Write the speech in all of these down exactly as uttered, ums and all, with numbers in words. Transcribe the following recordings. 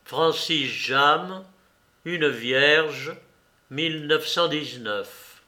Francis Jammes, Une Vierge, mille neuf cent dix-neuf.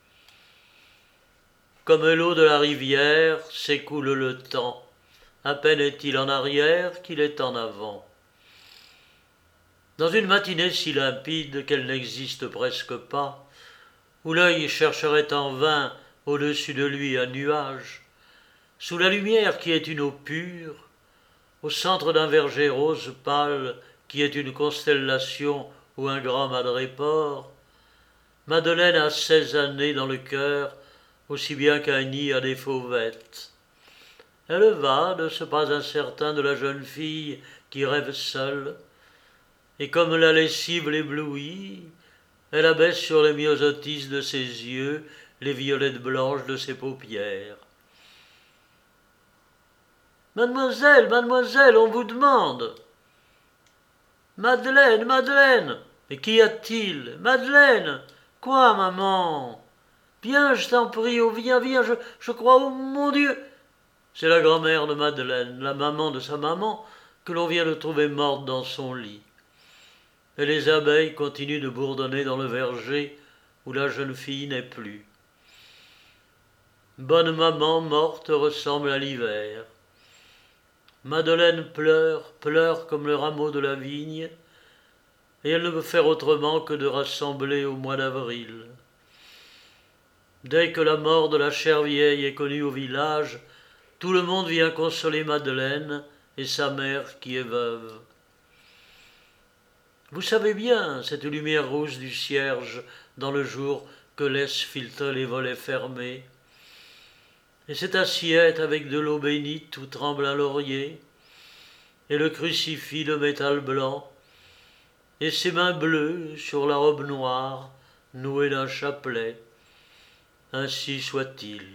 Comme l'eau de la rivière, s'écoule le temps. À peine est-il en arrière qu'il est en avant. Dans une matinée si limpide qu'elle n'existe presque pas, où l'œil chercherait en vain au-dessus de lui un nuage, sous la lumière qui est une eau pure, au centre d'un verger rose pâle qui est une constellation ou un grand madrépore, Madeleine a seize années dans le cœur, aussi bien qu'un nid a des fauvettes. Elle va de ce pas incertain de la jeune fille qui rêve seule, et comme la lessive l'éblouit, elle abaisse sur les myosotis de ses yeux les violettes blanches de ses paupières. « Mademoiselle, mademoiselle, on vous demande !»« Madeleine, Madeleine !»« Mais qu'y a-t-il ? Madeleine !»« Quoi, maman ? » ?»« Viens, je t'en prie, oh viens, viens, je, je crois, oh mon Dieu !» C'est la grand-mère de Madeleine, la maman de sa maman, que l'on vient de trouver morte dans son lit. Et les abeilles continuent de bourdonner dans le verger où la jeune fille n'est plus. Bonne maman morte ressemble à l'hiver. Madeleine pleure, pleure comme le rameau de la vigne, et elle ne peut faire autrement que de rassembler au mois d'avril. Dès que la mort de la chère vieille est connue au village, tout le monde vient consoler Madeleine et sa mère qui est veuve. Vous savez bien cette lumière rouge du cierge dans le jour que laissent filtrer les volets fermés, et cette assiette avec de l'eau bénite où tremble un laurier, et le crucifix de métal blanc, et ses mains bleues sur la robe noire nouée d'un chapelet. Ainsi soit-il.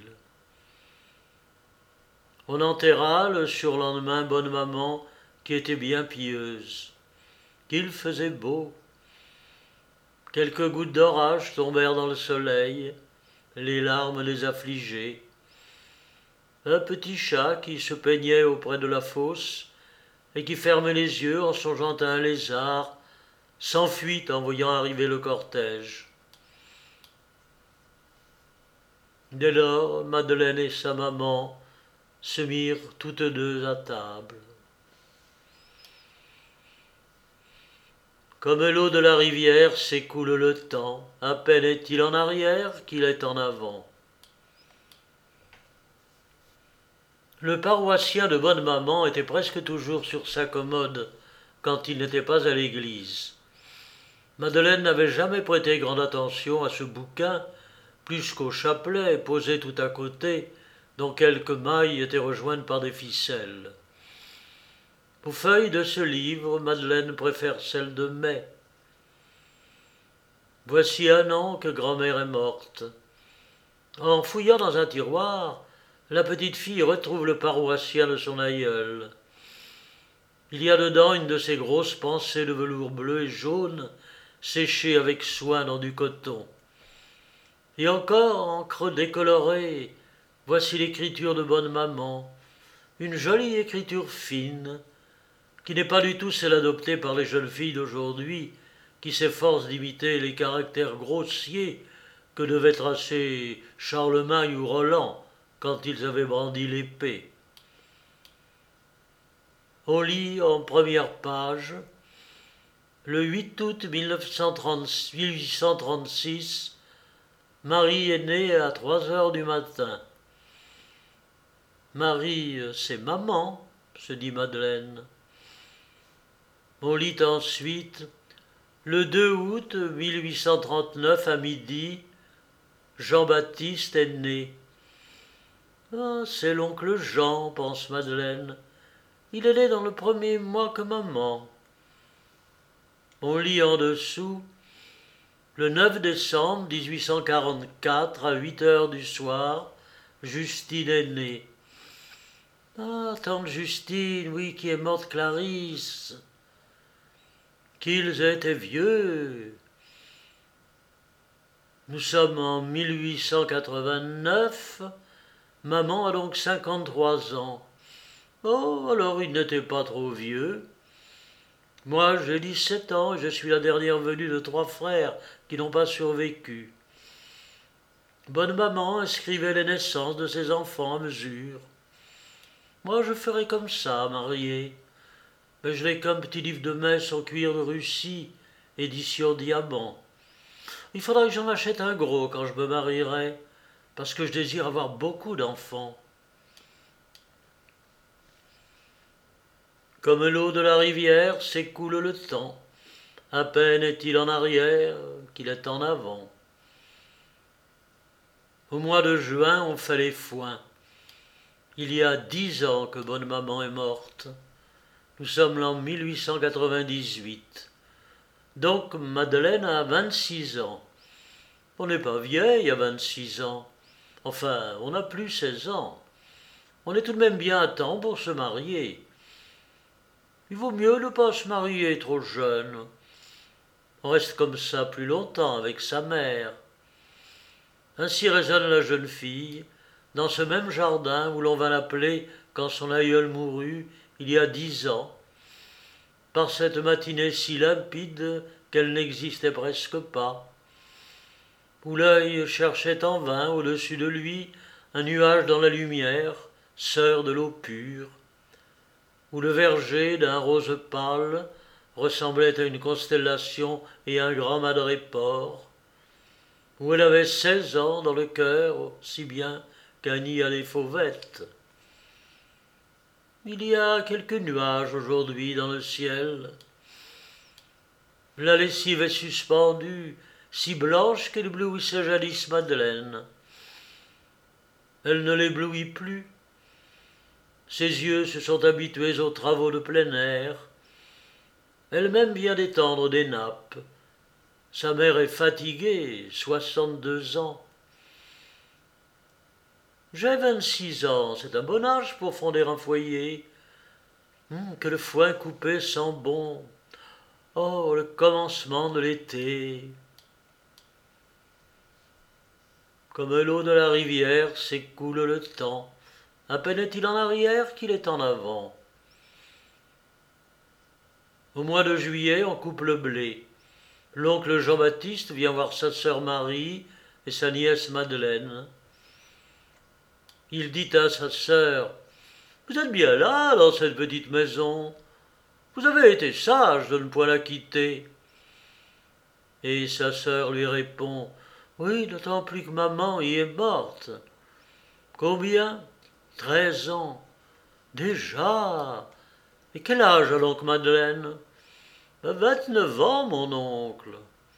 On enterra le surlendemain bonne maman qui était bien pieuse. Qu'il faisait beau. Quelques gouttes d'orage tombèrent dans le soleil, les larmes des affligés. Un petit chat qui se peignait auprès de la fosse et qui fermait les yeux en songeant à un lézard s'enfuit en voyant arriver le cortège. Dès lors, Madeleine et sa maman se mirent toutes deux à table. Comme l'eau de la rivière s'écoule le temps, à peine est-il en arrière qu'il est en avant. Le paroissien de bonne maman était presque toujours sur sa commode quand il n'était pas à l'église. Madeleine n'avait jamais prêté grande attention à ce bouquin, plus qu'au chapelet posé tout à côté, dont quelques mailles étaient rejointes par des ficelles. Aux feuilles de ce livre, Madeleine préfère celles de mai. Voici un an que grand-mère est morte. En fouillant dans un tiroir, la petite fille retrouve le paroissien de son aïeul. Il y a dedans une de ces grosses pensées de velours bleu et jaune, séchées avec soin dans du coton. Et encore, en creux décoloré, voici l'écriture de bonne maman, une jolie écriture fine, qui n'est pas du tout celle adoptée par les jeunes filles d'aujourd'hui, qui s'efforcent d'imiter les caractères grossiers que devaient tracer Charlemagne ou Roland quand ils avaient brandi l'épée. On lit en première page, le huit août mille huit cent trente-six, Marie est née à trois heures du matin. Marie, c'est maman, se dit Madeleine. On lit ensuite, le deux août mille huit cent trente-neuf à midi, Jean-Baptiste est né. Ah, c'est l'oncle Jean, pense Madeleine. Il est né dans le premier mois que maman. On lit en dessous, le neuf décembre dix-huit cent quarante-quatre à huit heures du soir, Justine est née. Ah, tante Justine, oui, qui est morte Clarisse. Qu'ils étaient vieux. Nous sommes en mille huit cent quatre-vingt-neuf, maman a donc cinquante-trois ans. Oh, alors il n'était pas trop vieux. Moi, j'ai dix-sept ans et je suis la dernière venue de trois frères qui n'ont pas survécu. Bonne maman inscrivait les naissances de ses enfants à mesure. Moi, je ferai comme ça, marié. Mais je n'ai qu'un petit livre de messe en cuir de Russie, édition diamant. Il faudra que j'en achète un gros quand je me marierai, parce que je désire avoir beaucoup d'enfants. Comme l'eau de la rivière s'écoule le temps, à peine est-il en arrière qu'il est en avant. Au mois de juin, on fait les foins. Il y a dix ans que bonne maman est morte. Nous sommes en mille huit cent quatre-vingt-dix-huit. Donc Madeleine a vingt-six ans. On n'est pas vieille à vingt-six ans. Enfin, on n'a plus seize ans. On est tout de même bien à temps pour se marier. Il vaut mieux ne pas se marier trop jeune. On reste comme ça plus longtemps avec sa mère. Ainsi raisonne la jeune fille, dans ce même jardin où l'on va l'appeler, quand son aïeul mourut, il y a dix ans, par cette matinée si limpide qu'elle n'existait presque pas, où l'œil cherchait en vain au-dessus de lui un nuage dans la lumière, sœur de l'eau pure, où le verger d'un rose pâle ressemblait à une constellation et un grand madrépore, où elle avait seize ans dans le cœur, si bien qu'un nid à les fauvettes. Il y a quelques nuages aujourd'hui dans le ciel. La lessive est suspendue, si blanche qu'elle éblouissait jadis Madeleine. Elle ne l'éblouit plus. Ses yeux se sont habitués aux travaux de plein air. Elle-même vient d'étendre des nappes. Sa mère est fatiguée, soixante-deux ans. J'ai vingt-six ans, c'est un bon âge pour fonder un foyer. Hum, que le foin coupé sent bon. Oh, le commencement de l'été. Comme l'eau de la rivière s'écoule le temps. À peine est-il en arrière qu'il est en avant. Au mois de juillet, on coupe le blé. L'oncle Jean-Baptiste vient voir sa sœur Marie et sa nièce Madeleine. Il dit à sa sœur : « Vous êtes bien là, dans cette petite maison. Vous avez été sage de ne point la quitter. » Et sa sœur lui répond : « Oui, d'autant plus que maman y est morte. » « Combien ? Treize ans. Déjà. Et quel âge a donc Madeleine ? » ?»« Vingt-neuf ans, mon oncle. » »«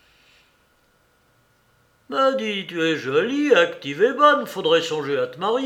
Ben dis, tu es jolie, active et bonne, faudrait songer à te marier. » »«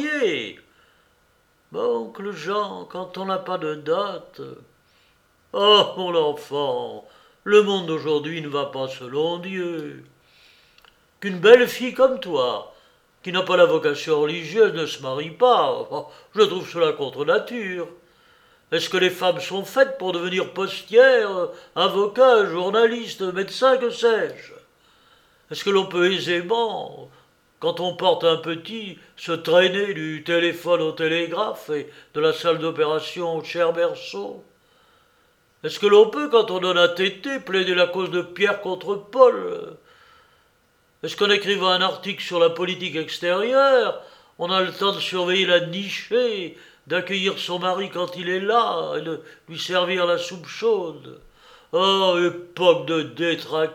Ben, oncle Jean, quand on n'a pas de dot. »« Oh, mon enfant, le monde d'aujourd'hui ne va pas selon Dieu. Qu'une belle fille comme toi, qui n'a pas la vocation religieuse, ne se marie pas. Oh, je trouve cela contre nature. Est-ce que les femmes sont faites pour devenir postières, avocats, journalistes, médecins, que sais-je ? Est-ce que l'on peut aisément, quand on porte un petit, se traîner du téléphone au télégraphe et de la salle d'opération au cher berceau ? Est-ce que l'on peut, quand on donne un tété, plaider la cause de Pierre contre Paul ? Est-ce qu'en écrivant un article sur la politique extérieure, on a le temps de surveiller la nichée, d'accueillir son mari quand il est là et de lui servir la soupe chaude ? Oh, époque de détraqués !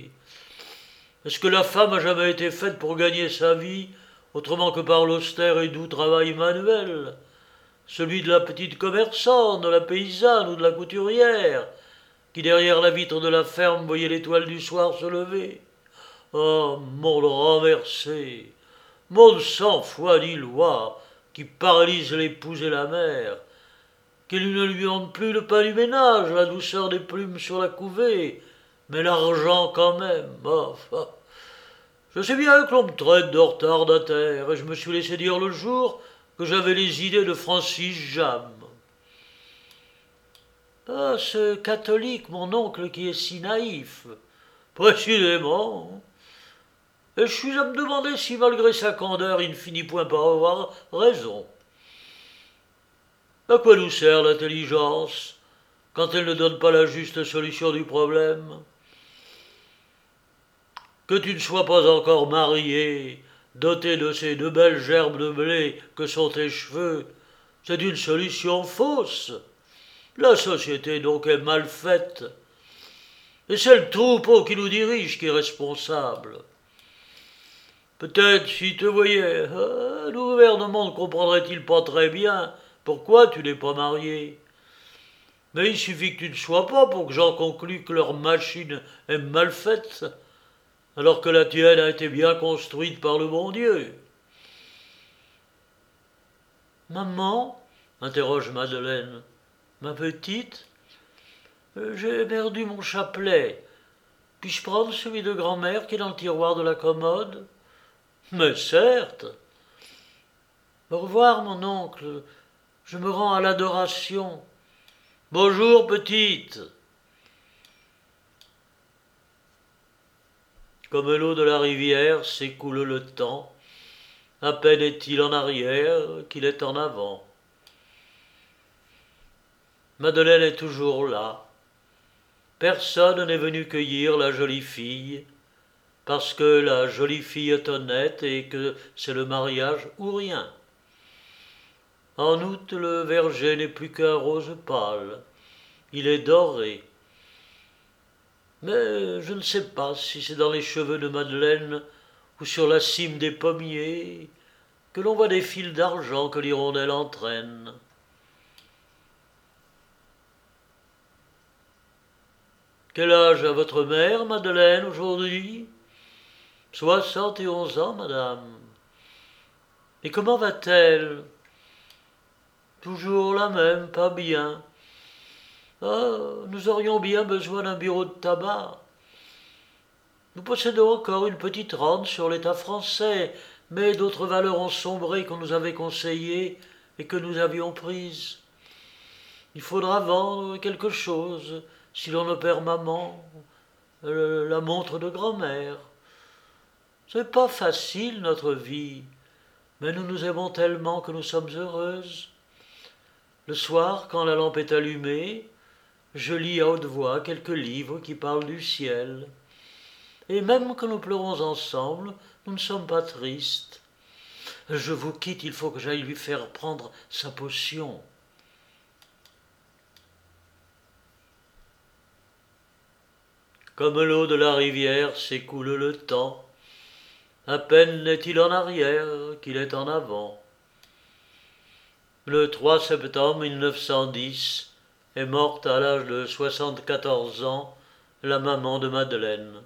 Est-ce que la femme a jamais été faite pour gagner sa vie, autrement que par l'austère et doux travail manuel, celui de la petite commerçante, de la paysanne ou de la couturière, qui derrière la vitre de la ferme voyait l'étoile du soir se lever ? Oh, monde renversé, monde sans foi ni loi, qui paralyse l'épouse et la mère, qui ne lui demande plus le pain du ménage, la douceur des plumes sur la couvée, mais l'argent quand même. Oh, oh. Je sais bien que l'on me traite de retardataire, et je me suis laissé dire le jour que j'avais les idées de Francis Jam. Ah, ce catholique, mon oncle, qui est si naïf. Précisément. Et je suis à me demander si, malgré sa candeur, il ne finit point par avoir raison. À quoi nous sert l'intelligence quand elle ne donne pas la juste solution du problème. Que tu ne sois pas encore marié, doté de ces deux belles gerbes de blé que sont tes cheveux, c'est une solution fausse. La société donc est mal faite, et c'est le troupeau qui nous dirige qui est responsable. Peut-être si tu voyais, euh, le gouvernement ne comprendrait-il pas très bien pourquoi tu n'es pas marié. Mais il suffit que tu ne sois pas pour que j'en conclue que leur machine est mal faite, alors que la tienne a été bien construite par le bon Dieu. Maman, interroge Madeleine, ma petite, euh, j'ai perdu mon chapelet. Puis-je prendre celui de grand-mère qui est dans le tiroir de la commode? Mais certes. Au revoir, mon oncle. Je me rends à l'adoration. Bonjour, petite. Comme l'eau de la rivière s'écoule le temps, à peine est-il en arrière qu'il est en avant. Madeleine est toujours là. Personne n'est venu cueillir la jolie fille, parce que la jolie fille est honnête et que c'est le mariage ou rien. En août, le verger n'est plus qu'un rose pâle. Il est doré. Mais je ne sais pas si c'est dans les cheveux de Madeleine ou sur la cime des pommiers que l'on voit des fils d'argent que l'hirondelle entraîne. Quel âge a votre mère, Madeleine, aujourd'hui? Soixante et onze ans, madame. Et comment va-t-elle? Toujours la même, pas bien. Ah, nous aurions bien besoin d'un bureau de tabac. Nous possédons encore une petite rente sur l'État français, mais d'autres valeurs ont sombré qu'on nous avait conseillées et que nous avions prises. Il faudra vendre quelque chose si l'on opère maman, euh, la montre de grand-mère. C'est pas facile notre vie, mais nous nous aimons tellement que nous sommes heureuses. Le soir, quand la lampe est allumée, je lis à haute voix quelques livres qui parlent du ciel. Et même quand nous pleurons ensemble, nous ne sommes pas tristes. Je vous quitte, il faut que j'aille lui faire prendre sa potion. Comme l'eau de la rivière s'écoule le temps, à peine n'est-il en arrière qu'il est en avant. Le trois septembre mille neuf cent dix est morte à l'âge de soixante-quatorze ans la maman de Madeleine.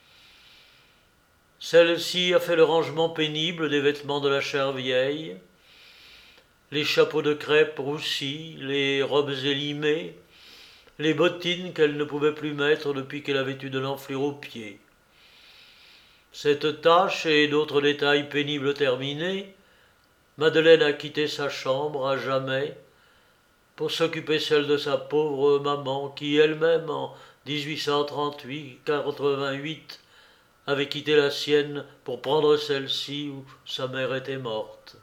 Celle-ci a fait le rangement pénible des vêtements de la chère vieille, les chapeaux de crêpe roussis, les robes élimées, les bottines qu'elle ne pouvait plus mettre depuis qu'elle avait eu de l'enflure aux pieds. Cette tâche et d'autres détails pénibles terminés, Madeleine a quitté sa chambre à jamais pour s'occuper celle de sa pauvre maman qui elle-même en dix-huit cent trente-huit quatre-vingt-huit avait quitté la sienne pour prendre celle-ci où sa mère était morte.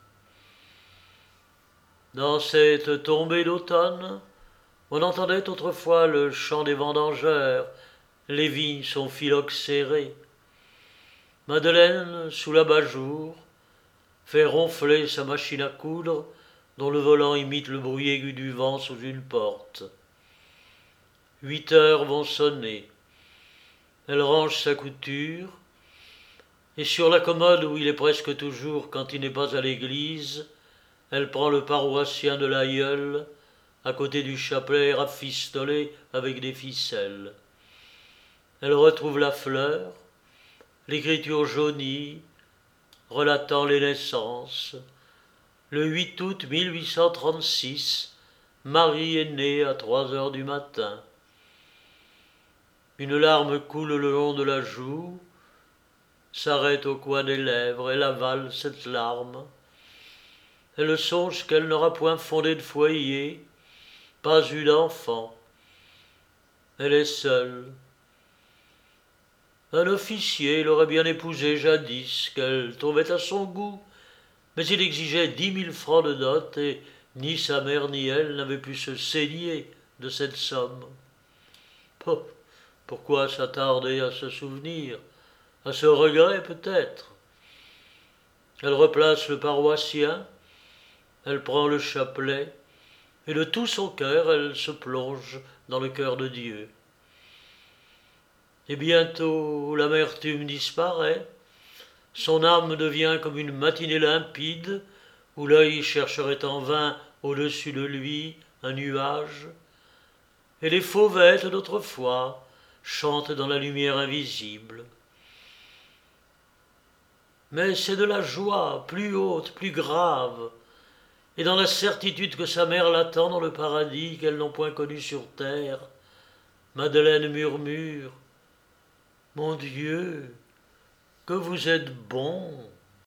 Dans cette tombée d'automne, on entendait autrefois le chant des vendangeurs, les vignes sont phylloxérées. Madeleine, sous l'abat-jour, fait ronfler sa machine à coudre, dont le volant imite le bruit aigu du vent sous une porte. Huit heures vont sonner. Elle range sa couture, et sur la commode où il est presque toujours quand il n'est pas à l'église, elle prend le paroissien de l'aïeul, à côté du chapelet rafistolé avec des ficelles. Elle retrouve la fleur, l'écriture jaunie, relatant les naissances. Le huit août mille huit cent trente-six, Marie est née à trois heures du matin. Une larme coule le long de la joue, s'arrête au coin des lèvres, elle avale cette larme. Elle songe qu'elle n'aura point fondé de foyer, pas eu d'enfant. Elle est seule. Un officier l'aurait bien épousée jadis, qu'elle trouvait à son goût, mais il exigeait dix mille francs de dot, et ni sa mère ni elle n'avaient pu se saigner de cette somme. Oh, pourquoi s'attarder à ce souvenir, à ce regret peut-être? Elle replace le paroissien, elle prend le chapelet, et de tout son cœur elle se plonge dans le cœur de Dieu. Et bientôt l'amertume disparaît, son âme devient comme une matinée limpide où l'œil chercherait en vain au-dessus de lui un nuage, et les fauvettes d'autrefois chantent dans la lumière invisible. Mais c'est de la joie plus haute, plus grave, et dans la certitude que sa mère l'attend dans le paradis qu'elles n'ont point connu sur terre. Madeleine murmure: « Mon Dieu, que vous êtes bon !